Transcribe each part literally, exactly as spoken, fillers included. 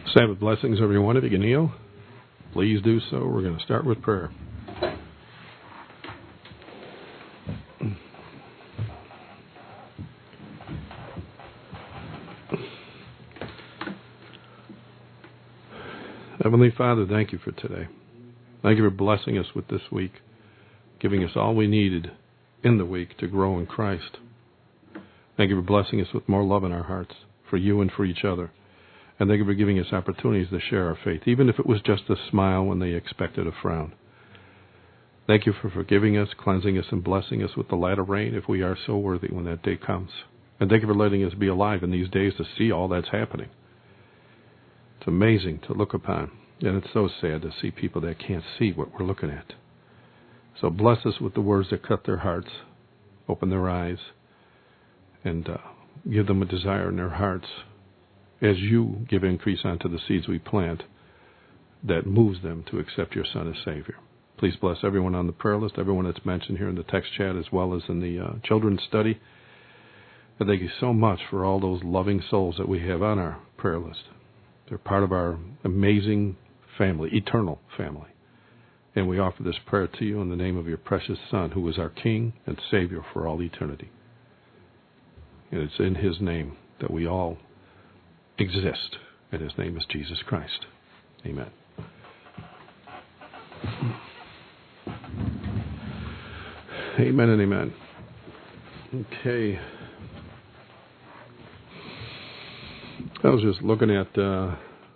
Sabbath blessings, everyone. If you can kneel, please do so. We're going to start with prayer. Heavenly Father, thank you for today. Thank you for blessing us with this week, giving us all we needed in the week to grow in Christ. Thank you for blessing us with more love in our hearts for you and for each other. And thank you for giving us opportunities to share our faith, even if it was just a smile when they expected a frown. Thank you for forgiving us, cleansing us, and blessing us with the latter rain if we are so worthy when that day comes. And thank you for letting us be alive in these days to see all that's happening. It's amazing to look upon, and it's so sad to see people that can't see what we're looking at. So bless us with the words that cut their hearts, open their eyes, and uh, give them a desire in their hearts as you give increase onto the seeds we plant that moves them to accept your Son as Savior. Please bless everyone on the prayer list, everyone that's mentioned here in the text chat as well as in the uh, children's study. And thank you so much for all those loving souls that we have on our prayer list. They're part of our amazing family, eternal family. And we offer this prayer to you in the name of your precious Son, who is our King and Savior for all eternity. And it's in his name that we all exist, and his name is Jesus Christ. Amen. Amen and amen. Okay. I was just looking at uh,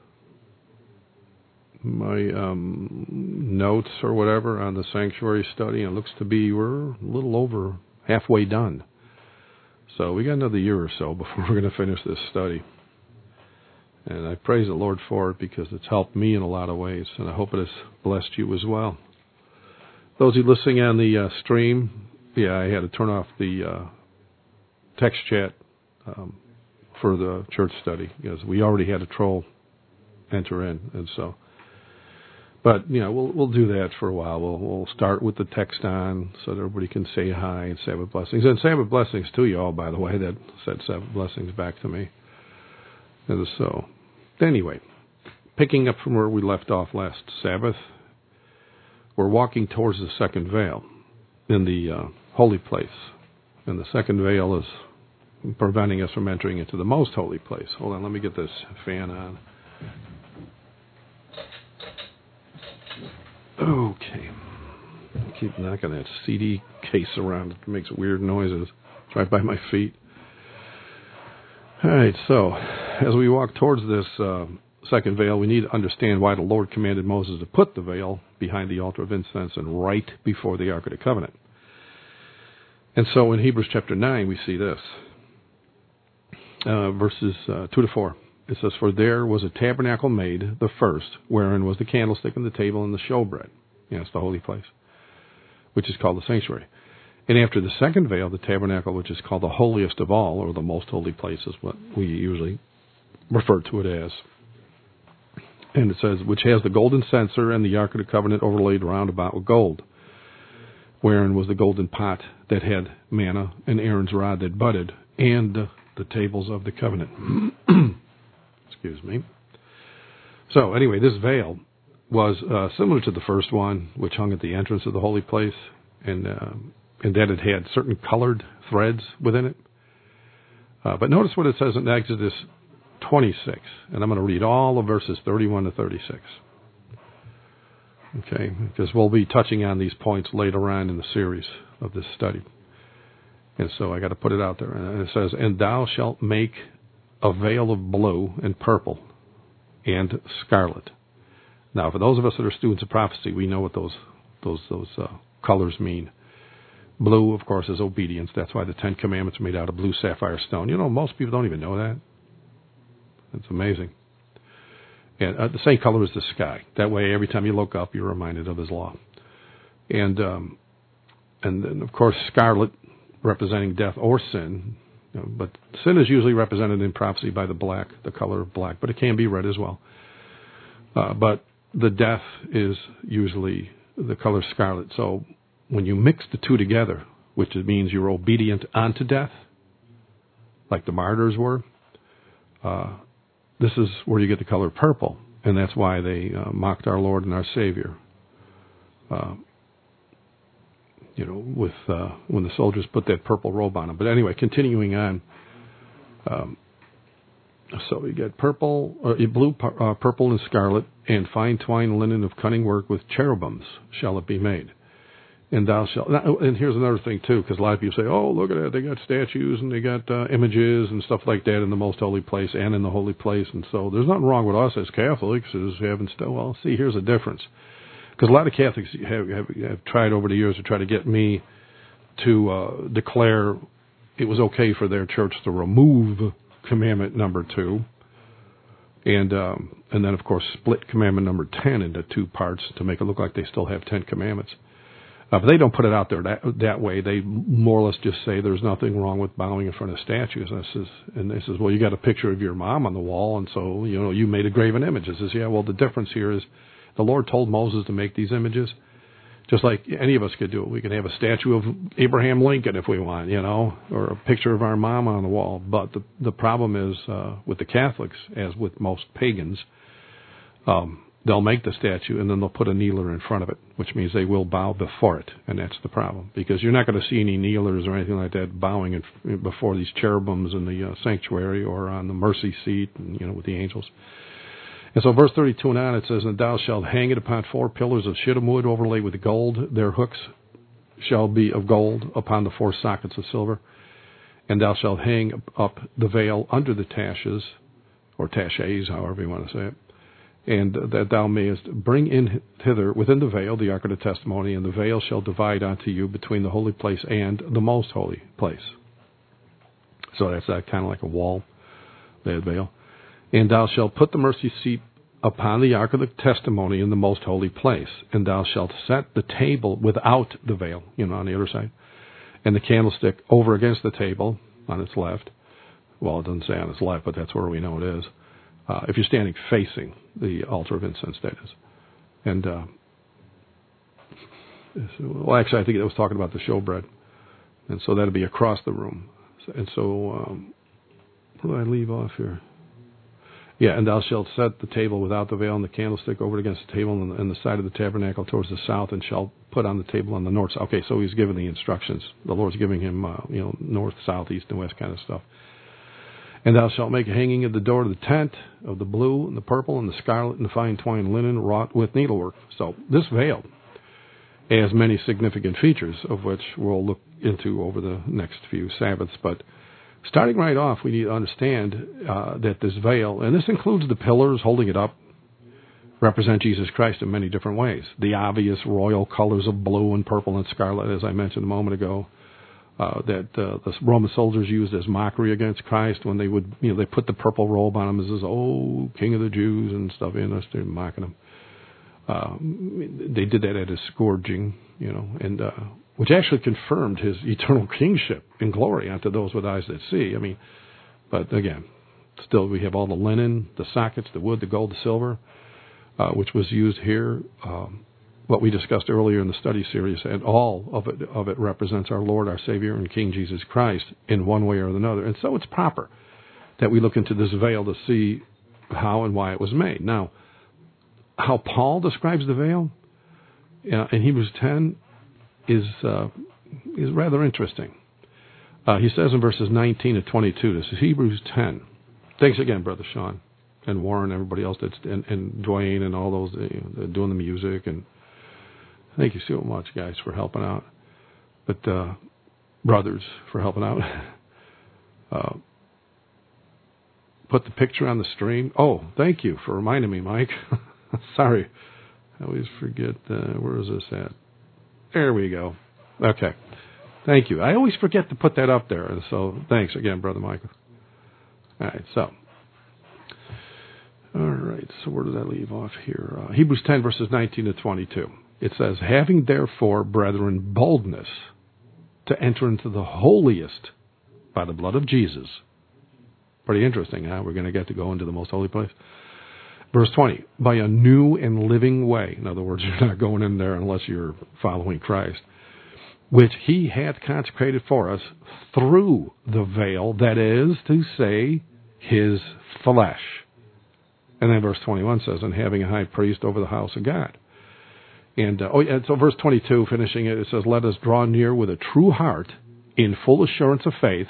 my um, notes or whatever on the sanctuary study, and it looks to be we're a little over halfway done. So we got another year or so before we're going to finish this study. And I praise the Lord for it because it's helped me in a lot of ways, and I hope it has blessed you as well. Those of you listening on the uh, stream, yeah, I had to turn off the uh, text chat um, for the church study because we already had a troll enter in, and so. But you know, we'll we'll do that for a while. We'll we'll start with the text on so that everybody can say hi and Sabbath blessings, and Sabbath blessings to you all, by the way. That said Sabbath blessings back to me. And so, anyway, picking up from where we left off last Sabbath, we're walking towards the second veil in the uh, holy place. And the second veil is preventing us from entering into the most holy place. Hold on, let me get this fan on. Okay. I keep knocking that C D case around. It makes weird noises. It's right by my feet. All right, so as we walk towards this uh, second veil, we need to understand why the Lord commanded Moses to put the veil behind the altar of incense and right before the Ark of the Covenant. And so in Hebrews chapter nine, we see this, uh, verses uh, two to four. It says, "For there was a tabernacle made, the first, wherein was the candlestick and the table and the showbread." You know, it's the holy place, which is called the sanctuary. And after the second veil, the tabernacle, which is called the holiest of all, or the most holy place, is what we usually refer to it as. And it says, "which has the golden censer and the Ark of the Covenant overlaid round about with gold, wherein was the golden pot that had manna and Aaron's rod that budded, and the tables of the covenant." Excuse me. So anyway, this veil was uh, similar to the first one, which hung at the entrance of the holy place, and uh, and that it had certain colored threads within it. Uh, but notice what it says in Exodus twenty-six, and I'm going to read all of verses thirty-one to thirty-six. Okay, because we'll be touching on these points later on in the series of this study. And so I got to put it out there. And it says, "And thou shalt make a veil of blue and purple and scarlet." Now, for those of us that are students of prophecy, we know what those those those uh, colors mean. Blue, of course, is obedience. That's why the Ten Commandments are made out of blue sapphire stone. You know, most people don't even know that. It's amazing. And uh, the same color as the sky. That way, every time you look up, you're reminded of His law. And um, and then, of course, scarlet, representing death or sin. You know, but sin is usually represented in prophecy by the black, the color of black, but it can be red as well. Uh, but the death is usually the color scarlet. So when you mix the two together, which means you're obedient unto death, like the martyrs were, uh, this is where you get the color purple, and that's why they uh, mocked our Lord and our Savior. Uh, you know, with uh, when the soldiers put that purple robe on him. But anyway, continuing on. Um, so we get purple, uh, blue, uh, purple, and scarlet, and fine twined linen of cunning work with cherubims shall it be made. And thou shalt. And here's another thing too, because a lot of people say, "Oh, look at that! They got statues and they got uh, images and stuff like that in the most holy place and in the holy place." And so there's nothing wrong with us as Catholics as having stuff. Well, see, here's the difference. Because a lot of Catholics have, have, have tried over the years to try to get me to uh, declare it was okay for their church to remove commandment number two, and um, and then of course split commandment number ten into two parts to make it look like they still have ten commandments. Uh, but they don't put it out there that that way. They more or less just say there's nothing wrong with bowing in front of statues. And, says, and they says, well, you got a picture of your mom on the wall, and so you know you made a graven image. I says, yeah, well, the difference here is the Lord told Moses to make these images, just like any of us could do it. We could have a statue of Abraham Lincoln if we want, you know, or a picture of our mom on the wall. But the the problem is uh, with the Catholics, as with most pagans, um, they'll make the statue and then they'll put a kneeler in front of it, which means they will bow before it, and that's the problem. Because you're not going to see any kneelers or anything like that bowing in, before these cherubims in the uh, sanctuary or on the mercy seat, and, you know, with the angels. And so verse thirty-two and on, it says, and thou shalt hang it upon four pillars of shittim wood overlaid with gold. Their hooks shall be of gold upon the four sockets of silver. And thou shalt hang up the veil under the taches, or taches, however you want to say it, and that thou mayest bring in hither within the veil the ark of the testimony, and the veil shall divide unto you between the holy place and the most holy place. So that's that kind of like a wall, that veil. And thou shalt put the mercy seat upon the ark of the testimony in the most holy place. And thou shalt set the table without the veil, you know, on the other side, and the candlestick over against the table on its left. Well, it doesn't say on its left, but that's where we know it is. Uh, if you're standing facing the altar of incense, that is. And, uh, well, actually, I think it was talking about the showbread. And so that'll be across the room. And so, um, where do I leave off here? Yeah, and thou shalt set the table without the veil and the candlestick over against the table and the, and the side of the tabernacle towards the south, and shalt put on the table on the north. Okay, so he's giving the instructions. The Lord's giving him, uh, you know, north, south, east, and west kind of stuff. And thou shalt make a hanging of the door of the tent of the blue and the purple and the scarlet and the fine twined linen wrought with needlework. So this veil has many significant features, of which we'll look into over the next few Sabbaths. But starting right off, we need to understand uh, that this veil, and this includes the pillars holding it up, represent Jesus Christ in many different ways. The obvious royal colors of blue and purple and scarlet, as I mentioned a moment ago, uh, that uh, the Roman soldiers used as mockery against Christ when they would, you know, they put the purple robe on him as this, oh, King of the Jews and stuff, and you know, mocking him. Uh, they did that at his scourging, you know, and uh, which actually confirmed his eternal kingship in glory unto those with eyes that see. I mean, but again, still we have all the linen, the sockets, the wood, the gold, the silver, uh, which was used here, um, what we discussed earlier in the study series, and all of it of it represents our Lord, our Savior, and King Jesus Christ in one way or another. And so it's proper that we look into this veil to see how and why it was made. Now, how Paul describes the veil uh, in Hebrews ten is uh, is rather interesting. Uh, he says in verses nineteen to twenty-two, this is Hebrews ten. Thanks again, Brother Sean and Warren, everybody else that's and, and Dwayne and all those you know, doing the music, and thank you so much, guys, for helping out. But uh, brothers for helping out. uh, put the picture on the stream. Oh, thank you for reminding me, Mike. Sorry, I always forget. Uh, where is this at? There we go. Okay. Thank you. I always forget to put that up there. And so thanks again, Brother Michael. All right. So, all right. So where did I leave off here? Uh, Hebrews ten, verses nineteen to twenty-two. It says, having therefore, brethren, boldness to enter into the holiest by the blood of Jesus. Pretty interesting, huh? We're going to get to go into the most holy place. Verse twenty, by a new and living way. In other words, you're not going in there unless you're following Christ, which he hath consecrated for us through the veil, that is to say, his flesh. And then verse twenty-one says, and having a high priest over the house of God. And, uh, oh, yeah, so verse twenty-two, finishing it, it says, let us draw near with a true heart in full assurance of faith,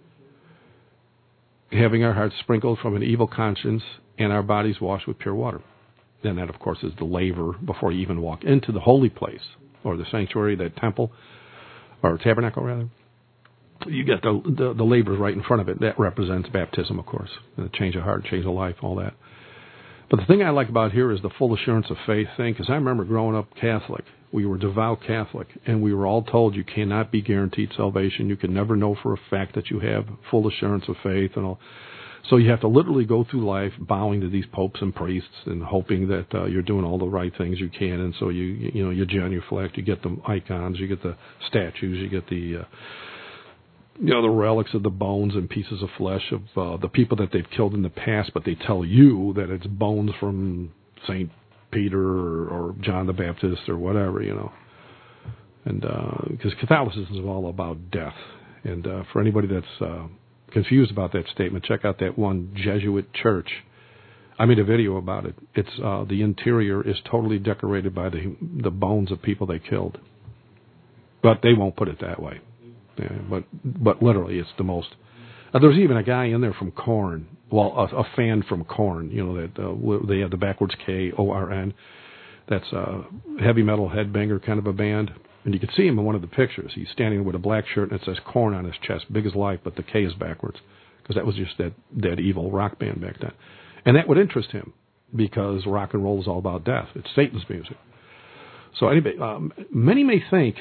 having our hearts sprinkled from an evil conscience and our bodies washed with pure water. And that, of course, is the laver before you even walk into the holy place, or the sanctuary, that temple, or tabernacle, rather. You get the, the, the laver right in front of it. That represents baptism, of course. The change of heart, change of life, all that. But the thing I like about here is the full assurance of faith thing, because I remember growing up Catholic. We were devout Catholic, and we were all told you cannot be guaranteed salvation. You can never know for a fact that you have full assurance of faith and all. So you have to literally go through life bowing to these popes and priests and hoping that uh, you're doing all the right things you can. And so you you know you genuflect, you get the icons, you get the statues, you get the uh, you know the relics of the bones and pieces of flesh of uh, the people that they've killed in the past, but they tell you that it's bones from Saint Peter or, or John the Baptist or whatever, you know. And because uh, Catholicism is all about death. And uh, for anybody that's uh, confused about that statement, check out that one Jesuit church. I made a video about it. It's uh, the interior is totally decorated by the the bones of people they killed, but they won't put it that way. Yeah, but but literally, it's the most. Uh, there's even a guy in there from Korn. Well, a, a fan from Korn. You know that uh, they have the backwards K O R N. That's a heavy metal headbanger kind of a band. And you can see him in one of the pictures. He's standing with a black shirt and it says Korn on his chest, big as life, but the K is backwards because that was just that, that evil rock band back then. And that would interest him because rock and roll is all about death. It's Satan's music. So anyway, um, many may think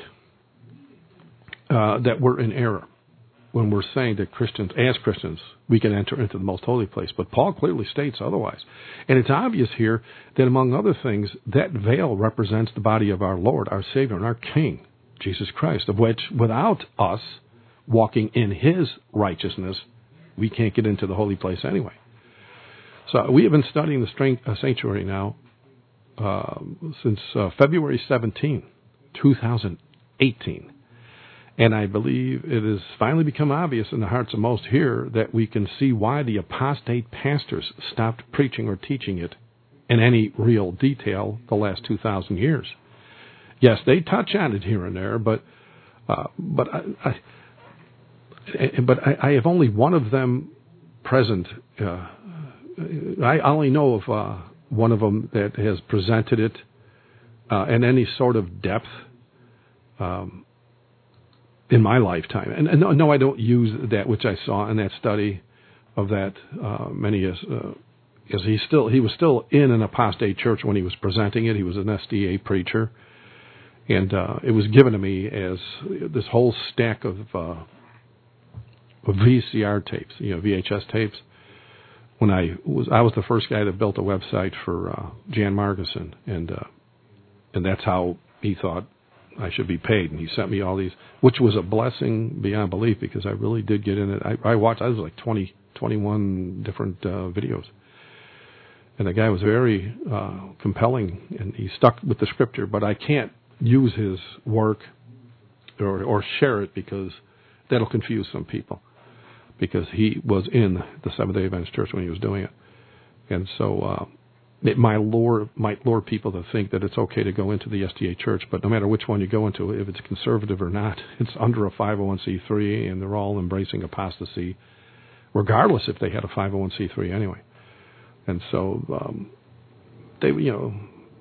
uh, that we're in error when we're saying that Christians, as Christians, we can enter into the most holy place. But Paul clearly states otherwise. And it's obvious here that, among other things, that veil represents the body of our Lord, our Savior, and our King, Jesus Christ, of which, without us walking in His righteousness, we can't get into the holy place anyway. So we have been studying the strength, uh, sanctuary now uh, since uh, February seventeenth, twenty eighteen. And I believe it has finally become obvious in the hearts of most here that we can see why the apostate pastors stopped preaching or teaching it in any real detail the last two thousand years. Yes, they touch on it here and there, but uh, but I, I but I, I have only one of them present. Uh, I only know of uh, one of them that has presented it uh, in any sort of depth. Um, in my lifetime. And, and no, no, I don't use that which I saw in that study of that uh, many as, uh, as he still, he was still in an apostate church when he was presenting it. He was an S D A preacher. And uh, it was given to me as this whole stack of, uh, of V C R tapes, you know, V H S tapes. When I was, I was the first guy that built a website for uh, Jan Margeson. And, uh, and that's how he thought I should be paid, and he sent me all these, which was a blessing beyond belief because I really did get in it. I, I watched, I was like twenty, twenty-one different uh, videos, and the guy was very uh, compelling, and he stuck with the scripture, but I can't use his work or, or share it because that'll confuse some people, because he was in the Seventh-day Adventist Church when he was doing it, and so uh, it might lure, might lure people to think that it's okay to go into the S D A church, but no matter which one you go into, if it's conservative or not, it's under a five oh one c three, and they're all embracing apostasy, regardless if they had a five oh one c three anyway. And so um, they, you know,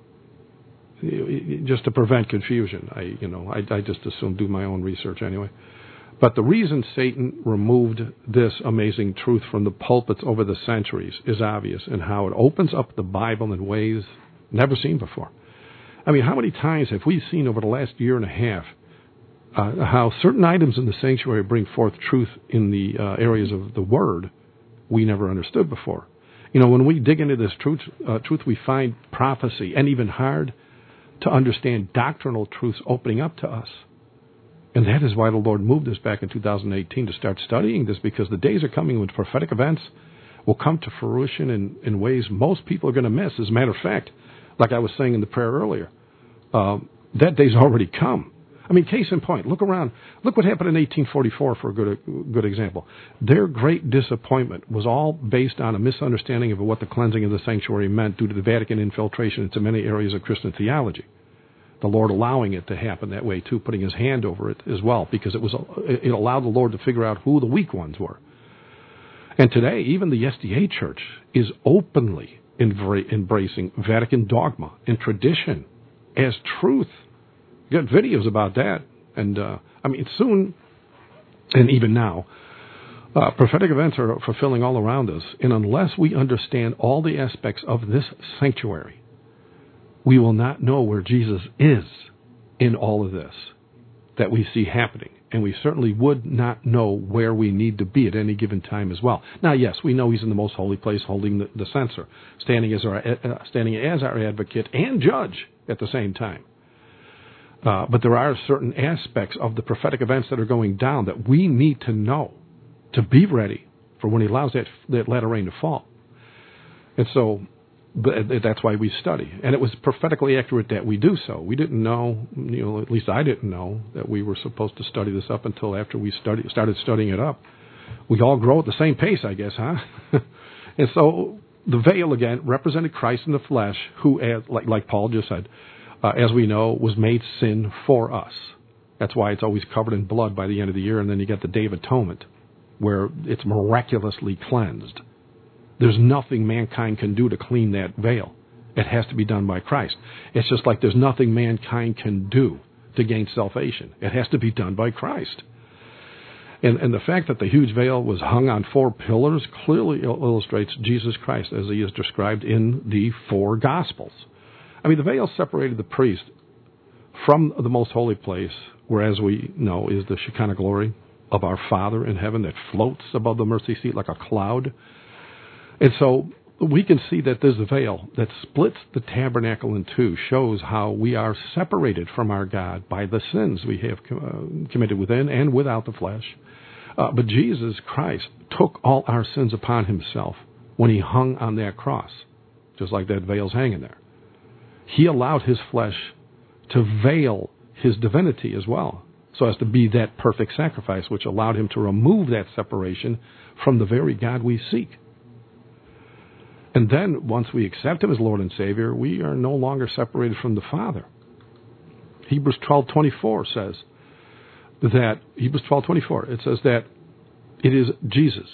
just to prevent confusion, I, you know, I, I just assume do my own research anyway. But the reason Satan removed this amazing truth from the pulpits over the centuries is obvious in how it opens up the Bible in ways never seen before. I mean, how many times have we seen over the last year and a half uh, how certain items in the sanctuary bring forth truth in the uh, areas of the Word we never understood before? You know, when we dig into this truth, uh, truth we find prophecy and even hard to understand doctrinal truths opening up to us. And that is why the Lord moved us back in two thousand eighteen to start studying this, because the days are coming when prophetic events will come to fruition in, in ways most people are going to miss. As a matter of fact, like I was saying in the prayer earlier, uh, that day's already come. I mean, case in point, look around. Look what happened in eighteen forty-four for a good, good example. Their great disappointment was all based on a misunderstanding of what the cleansing of the sanctuary meant due to the Vatican infiltration into many areas of Christian theology. The Lord allowing it to happen that way, too, putting his hand over it as well, because it was it allowed the Lord to figure out who the weak ones were. And today, even the S D A Church is openly embracing Vatican dogma and tradition as truth. You got videos about that. And, uh, I mean, soon, and even now, uh, prophetic events are fulfilling all around us. And unless we understand all the aspects of this sanctuary, we will not know where Jesus is in all of this that we see happening. And we certainly would not know where we need to be at any given time as well. Now, yes, we know he's in the most holy place holding the, the censer, standing as our uh, standing as our advocate and judge at the same time. Uh, but there are certain aspects of the prophetic events that are going down that we need to know to be ready for when he allows that, that latter rain to fall. And so that's why we study. And it was prophetically accurate that we do so. We didn't know, you know, at least I didn't know, that we were supposed to study this up until after we study, started studying it up. We all grow at the same pace, I guess, huh? And so the veil, again, represented Christ in the flesh, who, as, like, like Paul just said, uh, as we know, was made sin for us. That's why it's always covered in blood by the end of the year, and then you get the Day of Atonement, where it's miraculously cleansed. There's nothing mankind can do to clean that veil. It has to be done by Christ. It's just like there's nothing mankind can do to gain salvation. It has to be done by Christ. And, and the fact that the huge veil was hung on four pillars clearly illustrates Jesus Christ as he is described in the four Gospels. I mean, the veil separated the priest from the most holy place, where, as we know, is the Shekinah glory of our Father in heaven that floats above the mercy seat like a cloud. And so we can see that this veil that splits the tabernacle in two shows how we are separated from our God by the sins we have uh, committed within and without the flesh. Uh, but Jesus Christ took all our sins upon himself when he hung on that cross, just like that veil's hanging there. He allowed his flesh to veil his divinity as well, so as to be that perfect sacrifice, which allowed him to remove that separation from the very God we seek. And then, once we accept him as Lord and Savior, we are no longer separated from the Father. Hebrews twelve twenty-four says that, Hebrews twelve twenty-four, it says that it is Jesus,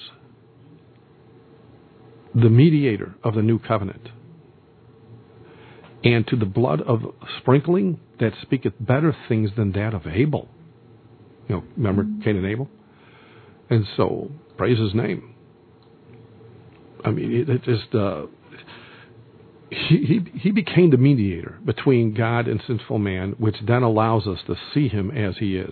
the mediator of the new covenant, and to the blood of sprinkling that speaketh better things than that of Abel. You know, remember Cain and Abel? And so, praise his name. I mean, it, it just, uh, he, he, he became the mediator between God and sinful man, which then allows us to see him as he is.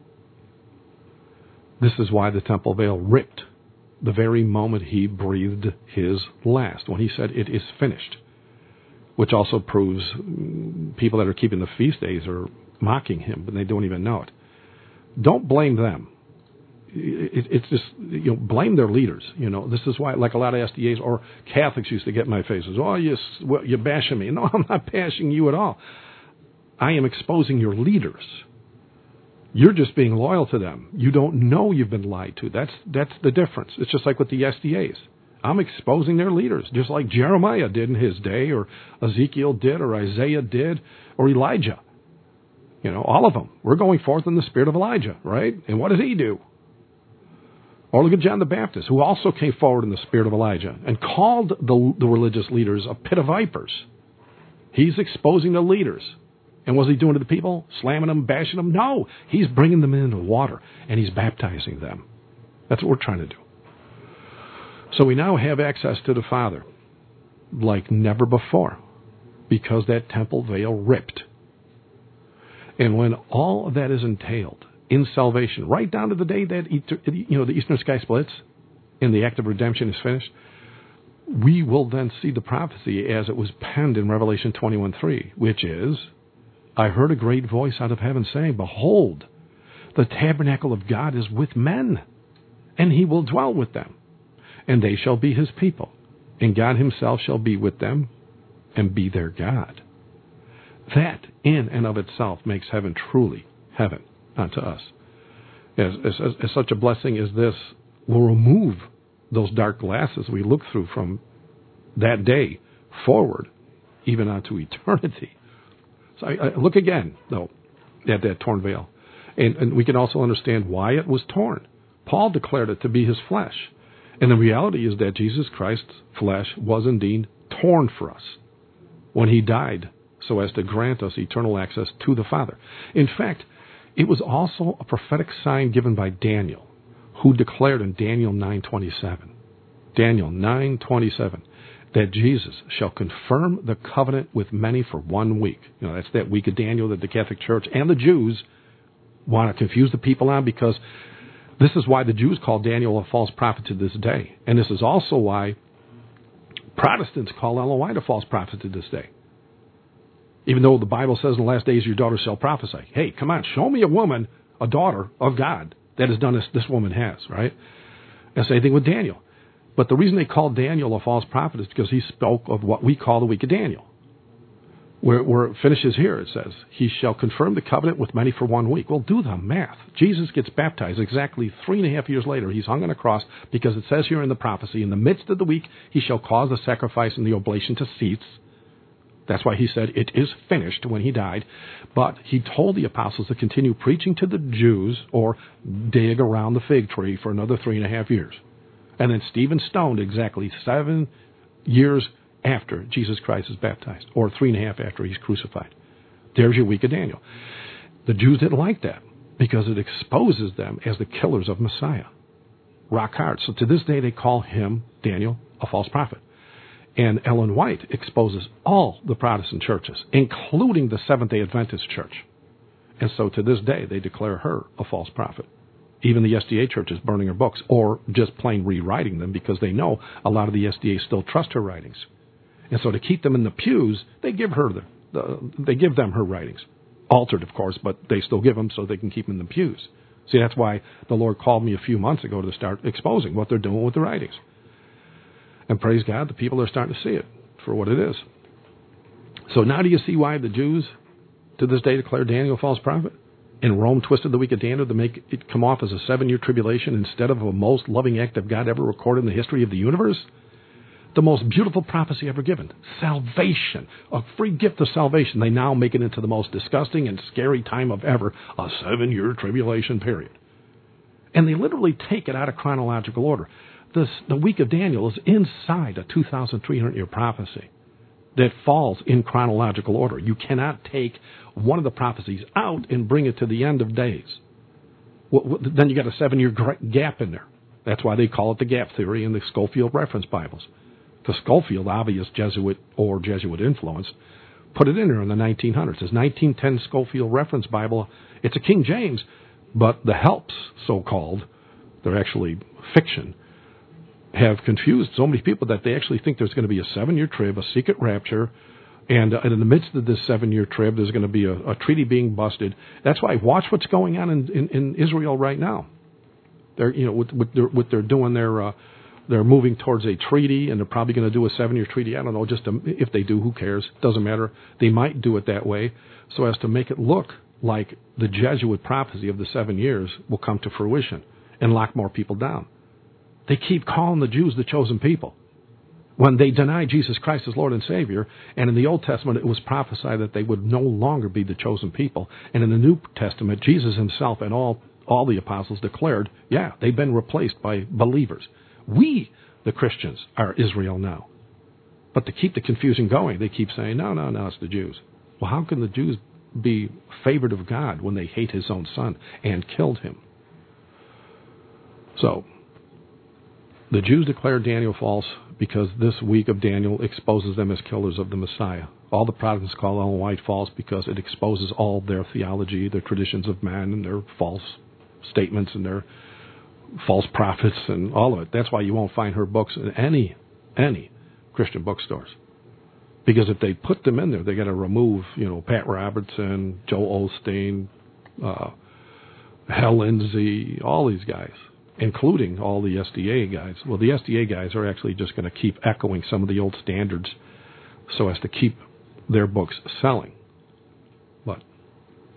This is why the temple veil ripped the very moment he breathed his last, when he said, "It is finished," which also proves people that are keeping the feast days are mocking him, but they don't even know it. Don't blame them. It, it's just, you know, blame their leaders. You know, this is why, like a lot of S D As or Catholics used to get in my faces. Oh, you, well, you're bashing me. No, I'm not bashing you at all. I am exposing your leaders. You're just being loyal to them. You don't know you've been lied to. That's that's the difference. It's just like with the S D As. I'm exposing their leaders, just like Jeremiah did in his day, or Ezekiel did, or Isaiah did, or Elijah. You know, all of them. We're going forth in the spirit of Elijah, right? And what does he do? Or look at John the Baptist, who also came forward in the spirit of Elijah and called the, the religious leaders a pit of vipers. He's exposing the leaders. And what's he doing to the people? Slamming them, bashing them? No, he's bringing them into water, and he's baptizing them. That's what we're trying to do. So we now have access to the Father like never before, because that temple veil ripped. And when all of that is entailed in salvation, right down to the day that, you know, the eastern sky splits and the act of redemption is finished, we will then see the prophecy as it was penned in Revelation twenty-one three, which is, "I heard a great voice out of heaven saying, Behold, the tabernacle of God is with men, and he will dwell with them, and they shall be his people, and God himself shall be with them and be their God." That, in and of itself, makes heaven truly heaven unto us. As, as, as such a blessing as this will remove those dark glasses we look through from that day forward, even unto eternity. So I, I look again, though, at that torn veil. And, and we can also understand why it was torn. Paul declared it to be his flesh. And the reality is that Jesus Christ's flesh was indeed torn for us when he died so as to grant us eternal access to the Father. In fact, it was also a prophetic sign given by Daniel, who declared in Daniel nine twenty-seven, Daniel nine twenty-seven, that Jesus shall confirm the covenant with many for one week. You know, that's that week of Daniel that the Catholic Church and the Jews want to confuse the people on, because this is why the Jews call Daniel a false prophet to this day. And this is also why Protestants call Ellen White a false prophet to this day. Even though the Bible says in the last days your daughter shall prophesy. Hey, come on, show me a woman, a daughter of God, that has done this this woman has, right? And same thing with Daniel. But the reason they call Daniel a false prophet is because he spoke of what we call the week of Daniel. Where, where it finishes here, it says, he shall confirm the covenant with many for one week. Well, do the math. Jesus gets baptized exactly three and a half years later. He's hung on a cross because it says here in the prophecy, in the midst of the week, he shall cause the sacrifice and the oblation to cease. That's why he said it is finished when he died. But he told the apostles to continue preaching to the Jews or dig around the fig tree for another three and a half years. And then Stephen stoned exactly seven years after Jesus Christ is baptized, or three and a half after he's crucified. There's your week of Daniel. The Jews didn't like that because it exposes them as the killers of Messiah. Rock hard. So to this day they call him, Daniel, a false prophet. And Ellen White exposes all the Protestant churches, including the Seventh-day Adventist Church. And so to this day, they declare her a false prophet. Even the S D A Church is burning her books, or just plain rewriting them, because they know a lot of the S D A still trust her writings. And so to keep them in the pews, they give her the, the they give them her writings. Altered, of course, but they still give them so they can keep them in the pews. See, that's why the Lord called me a few months ago to start exposing what they're doing with the writings. And praise God, the people are starting to see it for what it is. So now do you see why the Jews to this day declare Daniel a false prophet? And Rome twisted the week of Daniel to make it come off as a seven-year tribulation instead of a most loving act of God ever recorded in the history of the universe? The most beautiful prophecy ever given. Salvation. A free gift of salvation. They now make it into the most disgusting and scary time of ever, a seven-year tribulation period. And they literally take it out of chronological order. This, the week of Daniel is inside a two thousand three hundred year prophecy that falls in chronological order. You cannot take one of the prophecies out and bring it to the end of days. Well, then you got a seven-year gap in there. That's why they call it the gap theory in the Scofield reference Bibles. The Scofield, obvious Jesuit or Jesuit influence, put it in there in the nineteen hundreds. It's nineteen ten Scofield reference Bible. It's a King James, but the helps, so-called, they're actually fiction, have confused so many people that they actually think there's going to be a seven-year trib, a secret rapture, and, uh, and in the midst of this seven-year trib, there's going to be a, a treaty being busted. That's why watch what's going on in, in, in Israel right now. They're, you know, with, with, their, with they're doing their, uh, they're moving towards a treaty, and they're probably going to do a seven-year treaty. I don't know, just to, if they do, who cares? Doesn't matter. They might do it that way so as to make it look like the Jesuit prophecy of the seven years will come to fruition and lock more people down. They keep calling the Jews the chosen people when they deny Jesus Christ as Lord and Savior. And in the Old Testament, it was prophesied that they would no longer be the chosen people. And in the New Testament, Jesus himself and all, all the apostles declared, yeah, they've been replaced by believers. We, the Christians, are Israel now. But to keep the confusion going, they keep saying, no, no, no, it's the Jews. Well, how can the Jews be favored of God when they hate his own son and killed him? So the Jews declared Daniel false because this week of Daniel exposes them as killers of the Messiah. All the Protestants call Ellen White false because it exposes all their theology, their traditions of man, and their false statements and their false prophets and all of it. That's why you won't find her books in any any Christian bookstores. Because if they put them in there, they got to remove, you know, Pat Robertson, Joel Osteen, uh, Hal Lindsey, all these guys, including all the S D A guys. Well, the S D A guys are actually just going to keep echoing some of the old standards so as to keep their books selling. But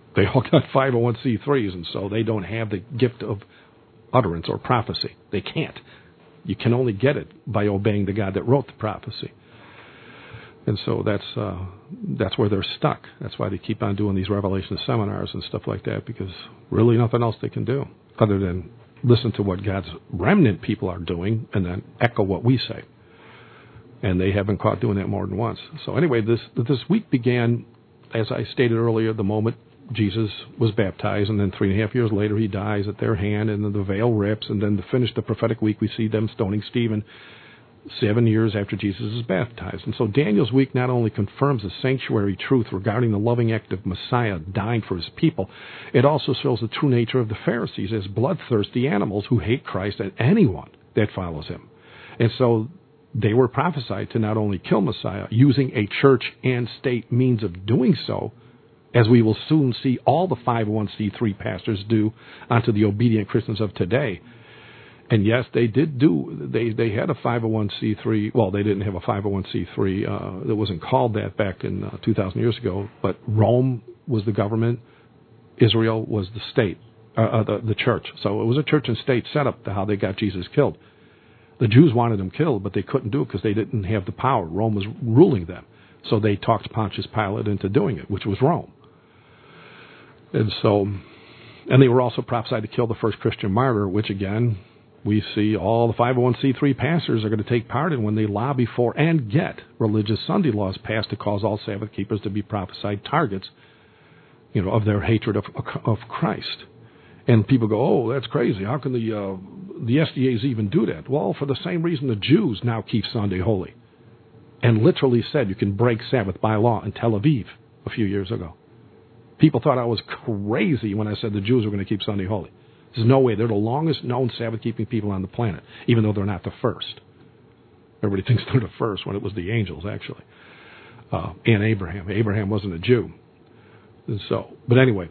They all got five oh one c threes, and so they don't have the gift of utterance or prophecy. They can't. You can only get it by obeying the God that wrote the prophecy. And so that's uh, that's where they're stuck. That's why they keep on doing these Revelation seminars and stuff like that, because really nothing else they can do other than listen to what God's remnant people are doing and then echo what we say. And they have been caught doing that more than once. So anyway, this this week began, as I stated earlier, the moment Jesus was baptized, and then three and a half years later he dies at their hand, and then the veil rips, and then to finish the prophetic week we see them stoning Stephen seven years after Jesus is baptized. And so Daniel's week not only confirms the sanctuary truth regarding the loving act of Messiah dying for his people, it also shows the true nature of the Pharisees as bloodthirsty animals who hate Christ and anyone that follows him. And so they were prophesied to not only kill Messiah, using a church and state means of doing so, as we will soon see all the five oh one c three pastors do unto the obedient Christians of today. And yes, they did do, they, they had a five oh one c three, well, they didn't have a five oh one c three, uh, that wasn't called that back in uh, two thousand years ago, but Rome was the government, Israel was the state, uh, uh, the, the church. So it was a church and state setup to how they got Jesus killed. The Jews wanted him killed, but they couldn't do it because they didn't have the power. Rome was ruling them. So they talked Pontius Pilate into doing it, which was Rome. And so, and they were also prophesied to kill the first Christian martyr, which again, we see all the five oh one c three pastors are going to take part in when they lobby for and get religious Sunday laws passed to cause all Sabbath keepers to be prophesied targets, you know, of their hatred of of Christ. And people go, oh, that's crazy. How can the uh, the S D As even do that? Well, for the same reason the Jews now keep Sunday holy, and literally said you can break Sabbath by law in Tel Aviv a few years ago. People thought I was crazy when I said the Jews were going to keep Sunday holy. There's no way. They're the longest known Sabbath-keeping people on the planet, even though they're not the first. Everybody thinks they're the first when it was the angels, actually. Uh, and Abraham. Abraham wasn't a Jew. And so, but anyway.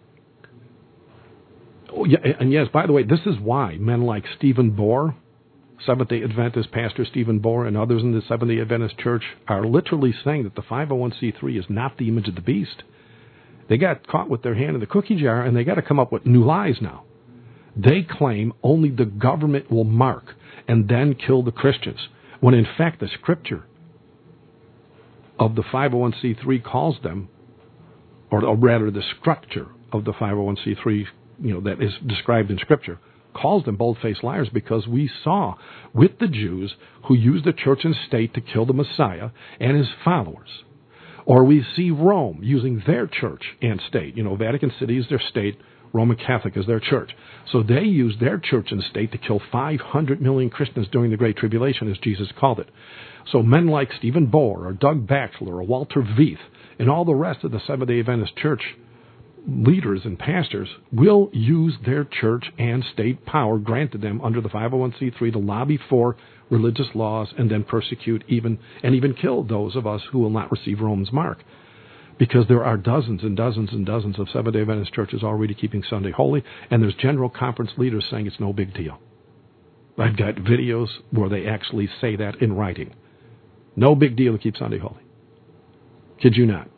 Oh, yeah, and yes, by the way, this is why men like Stephen Bohr, Seventh-day Adventist pastor Stephen Bohr, and others in the Seventh-day Adventist Church are literally saying that the five oh one c three is not the image of the beast. They got caught with their hand in the cookie jar, and they got to come up with new lies now. They claim only the government will mark and then kill the Christians, when in fact the scripture of the five oh one c three calls them, or, or rather the structure of the five oh one c three, you know, that is described in scripture, calls them bold-faced liars, because we saw with the Jews who used the church and state to kill the Messiah and his followers. Or we see Rome using their church and state. You know, Vatican City is their state, Roman Catholic is their church. So they used their church and state to kill five hundred million Christians during the Great Tribulation, as Jesus called it. So men like Stephen Bohr or Doug Batchelor or Walter Veith and all the rest of the Seventh-day Adventist Church leaders and pastors will use their church and state power granted them under the five oh one c three to lobby for religious laws and then persecute even and even kill those of us who will not receive Rome's mark. Because there are dozens and dozens and dozens of Seventh-day Adventist churches already keeping Sunday holy, and there's general conference leaders saying it's no big deal. I've got videos where they actually say that in writing. No big deal to keep Sunday holy. Kid you not.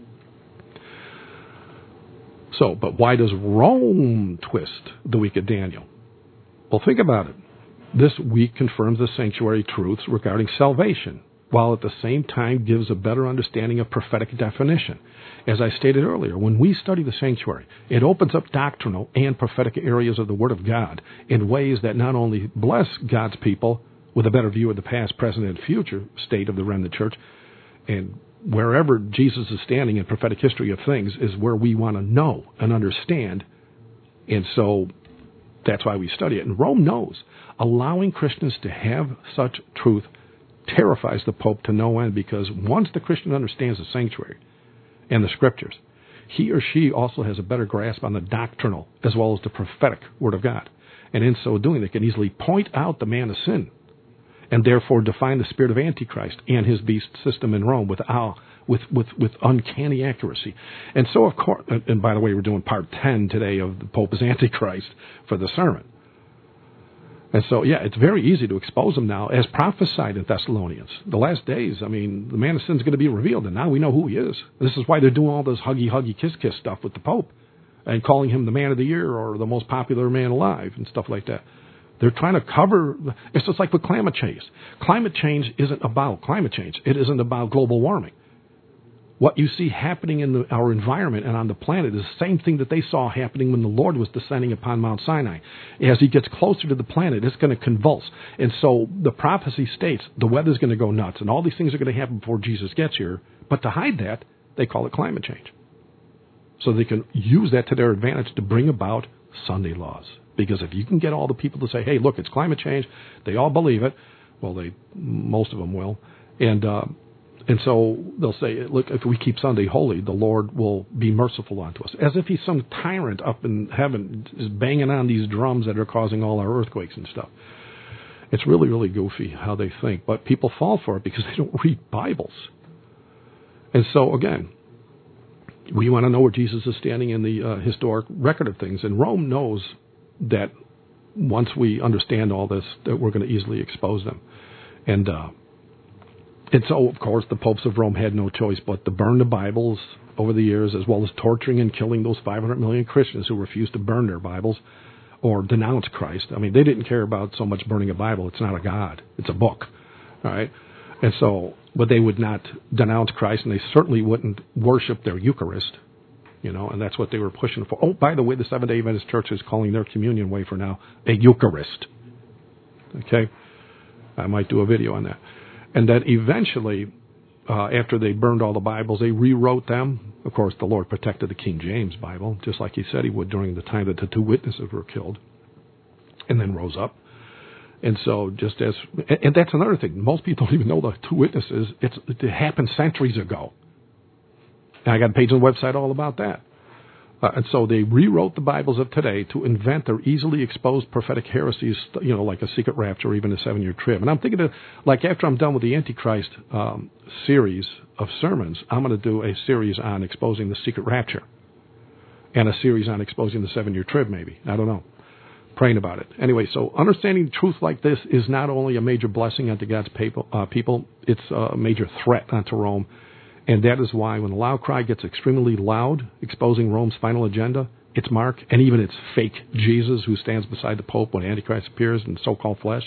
So, but why does Rome twist the week of Daniel? Well, think about it. This week confirms the sanctuary truths regarding salvation, while at the same time gives a better understanding of prophetic definition. As I stated earlier, when we study the sanctuary, it opens up doctrinal and prophetic areas of the Word of God in ways that not only bless God's people with a better view of the past, present, and future state of the remnant church, and wherever Jesus is standing in prophetic history of things is where we want to know and understand, and so that's why we study it. And Rome knows allowing Christians to have such truth terrifies the Pope to no end, because once the Christian understands the sanctuary and the scriptures, he or she also has a better grasp on the doctrinal as well as the prophetic Word of God. And in so doing, they can easily point out the man of sin and therefore define the spirit of Antichrist and his beast system in Rome with, uh, with, with, with uncanny accuracy. And so, of course, and by the way, we're doing part ten today of the Pope as Antichrist for the sermon. And so, yeah, it's very easy to expose them now, as prophesied in Thessalonians. The last days, I mean, the man of sin is going to be revealed, and now we know who he is. This is why they're doing all this huggy, huggy, kiss, kiss stuff with the Pope and calling him the man of the year or the most popular man alive and stuff like that. They're trying to cover. It's just like with climate change. Climate change isn't about climate change. It isn't about global warming. What you see happening in the, our environment and on the planet is the same thing that they saw happening when the Lord was descending upon Mount Sinai. As he gets closer to the planet, it's going to convulse. And so the prophecy states the weather's going to go nuts, and all these things are going to happen before Jesus gets here. But to hide that, they call it climate change. So they can use that to their advantage to bring about Sunday laws. Because if you can get all the people to say, hey, look, it's climate change, they all believe it. Well, they most of them will. And uh, and so they'll say, look, if we keep Sunday holy, the Lord will be merciful unto us. As if he's some tyrant up in heaven is banging on these drums that are causing all our earthquakes and stuff. It's really, really goofy how they think. But people fall for it because they don't read Bibles. And so, again, we want to know where Jesus is standing in the uh, historic record of things. And Rome knows that once we understand all this, that we're going to easily expose them. And uh, and so, of course, the popes of Rome had no choice but to burn the Bibles over the years, as well as torturing and killing those five hundred million Christians who refused to burn their Bibles or denounce Christ. I mean, they didn't care about so much burning a Bible. It's not a God. It's a book. All right? And so, but they would not denounce Christ, and they certainly wouldn't worship their Eucharist. You know, and that's what they were pushing for. Oh, by the way, the Seventh-day Adventist Church is calling their communion wafer now a Eucharist. Okay? I might do a video on that. And that eventually, uh, after they burned all the Bibles, they rewrote them. Of course, the Lord protected the King James Bible, just like he said he would during the time that the two witnesses were killed, and then rose up. And so just as, and that's another thing. Most people don't even know the two witnesses. It's, it happened centuries ago. And I got a page on the website all about that. Uh, and so they rewrote the Bibles of today to invent their easily exposed prophetic heresies, you know, like a secret rapture or even a seven-year trib. And I'm thinking of, like, after I'm done with the Antichrist um, series of sermons, I'm going to do a series on exposing the secret rapture and a series on exposing the seven-year trib, maybe. I don't know. Praying about it. Anyway, so understanding truth like this is not only a major blessing unto God's people, uh, people it's a major threat unto Rome. And that is why when the loud cry gets extremely loud, exposing Rome's final agenda, its mark, and even its fake Jesus who stands beside the Pope when Antichrist appears in so-called flesh,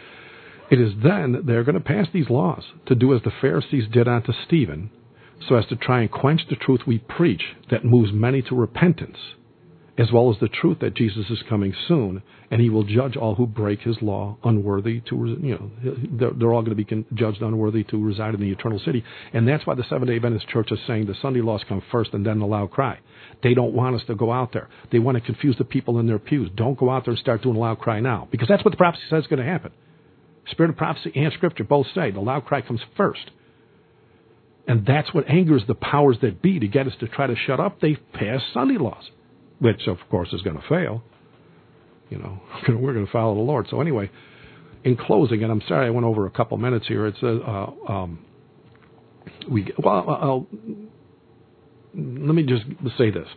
it is then they're going to pass these laws to do as the Pharisees did unto Stephen, so as to try and quench the truth we preach that moves many to repentance, as well as the truth that Jesus is coming soon, and he will judge all who break his law unworthy to, you know, they're, they're all going to be judged unworthy to reside in the eternal city. And that's why the Seventh-day Adventist Church is saying the Sunday laws come first and then the loud cry. They don't want us to go out there. They want to confuse the people in their pews. Don't go out there and start doing a loud cry now, because that's what the prophecy says is going to happen. Spirit of prophecy and Scripture both say the loud cry comes first. And that's what angers the powers that be to get us to try to shut up. They pass Sunday laws, which, of course, is going to fail. You know, we're going to follow the Lord. So anyway, in closing, and I'm sorry I went over a couple minutes here. It says, uh, um, we well, I'll, let me just say this.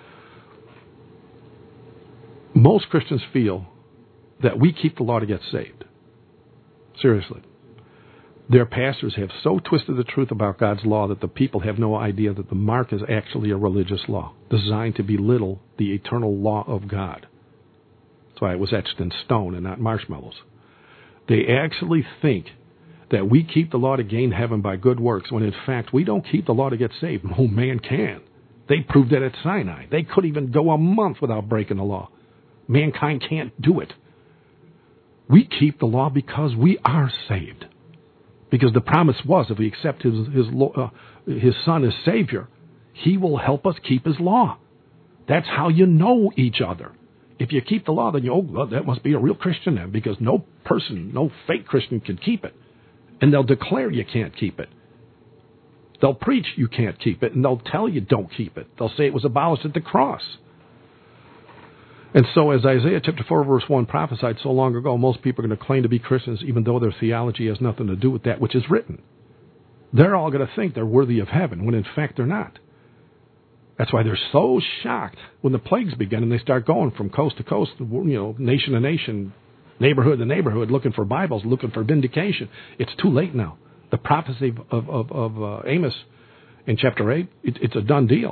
Most Christians feel that we keep the law to get saved. Seriously. Their pastors have so twisted the truth about God's law that the people have no idea that the mark is actually a religious law designed to belittle the eternal law of God. That's why it was etched in stone and not marshmallows. They actually think that we keep the law to gain heaven by good works, when in fact we don't keep the law to get saved. No man can. They proved that at Sinai. They could even go a month without breaking the law. Mankind can't do it. We keep the law because we are saved. Because the promise was, if we accept his his, uh, his Son as Savior, he will help us keep his law. That's how you know each other. If you keep the law, then you, oh, well, that must be a real Christian then, because no person, no fake Christian can keep it. And they'll declare you can't keep it. They'll preach you can't keep it, and they'll tell you don't keep it. They'll say it was abolished at the cross. And so, as Isaiah chapter four, verse one prophesied so long ago, most people are going to claim to be Christians, even though their theology has nothing to do with that which is written. They're all going to think they're worthy of heaven, when in fact they're not. That's why they're so shocked when the plagues begin and they start going from coast to coast, you know, nation to nation, neighborhood to neighborhood looking for Bibles, looking for vindication. It's too late now. The prophecy of, of, of uh, Amos in chapter eight, it, it's a done deal.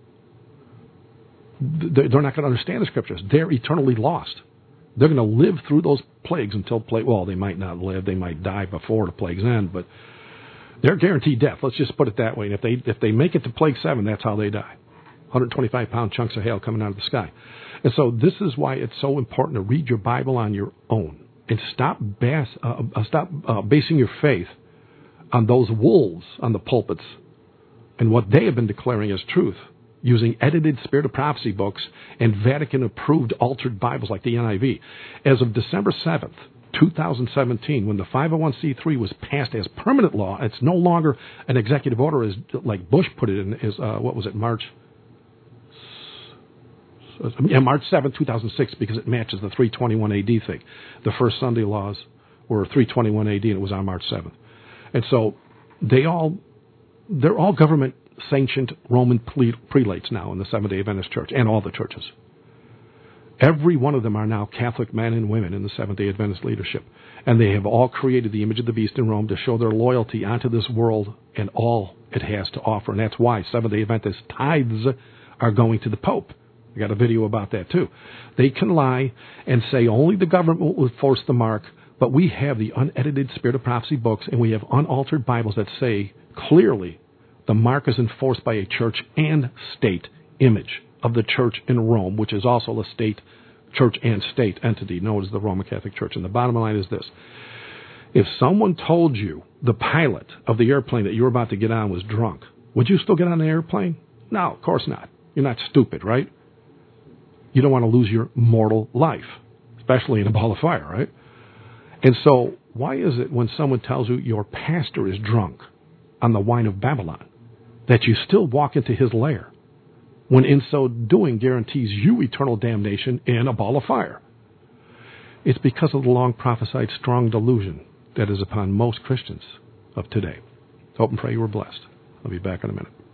They're not going to understand the Scriptures. They're eternally lost. They're going to live through those plagues until plague. Well, they might not live. They might die before the plagues end, but they're guaranteed death. Let's just put it that way. And if they if they make it to plague seven, that's how they die. one hundred twenty-five pound chunks of hail coming out of the sky. And so this is why it's so important to read your Bible on your own and stop bas- uh, uh, stop uh, basing your faith on those wolves on the pulpits and what they have been declaring as truth, using edited Spirit of Prophecy books and Vatican-approved altered Bibles like the N I V. As of December seventh, twenty seventeen, when the five oh one c three was passed as permanent law, it's no longer an executive order, as like Bush put it in his, uh, what was it, March yeah, March seventh, two thousand six, because it matches the three twenty-one A D thing. The first Sunday laws were three twenty-one A D, and it was on March seventh. And so they all, they're all government-sanctioned Roman prelates now in the Seventh-day Adventist Church, and all the churches. Every one of them are now Catholic men and women in the Seventh-day Adventist leadership. And they have all created the image of the beast in Rome to show their loyalty onto this world and all it has to offer. And that's why Seventh-day Adventist tithes are going to the Pope. I got a video about that too. They can lie and say only the government will force the mark, but we have the unedited Spirit of Prophecy books, and we have unaltered Bibles that say clearly the mark is enforced by a church and state image of the church in Rome, which is also a state, church and state entity known as the Roman Catholic Church. And the bottom line is this. If someone told you the pilot of the airplane that you were about to get on was drunk, would you still get on the airplane? No, of course not. You're not stupid, right? You don't want to lose your mortal life, especially in a ball of fire, right? And so why is it when someone tells you your pastor is drunk on the wine of Babylon that you still walk into his lair, when in so doing guarantees you eternal damnation in a ball of fire? It's because of the long prophesied strong delusion that is upon most Christians of today. Hope and pray you were blessed. I'll be back in a minute.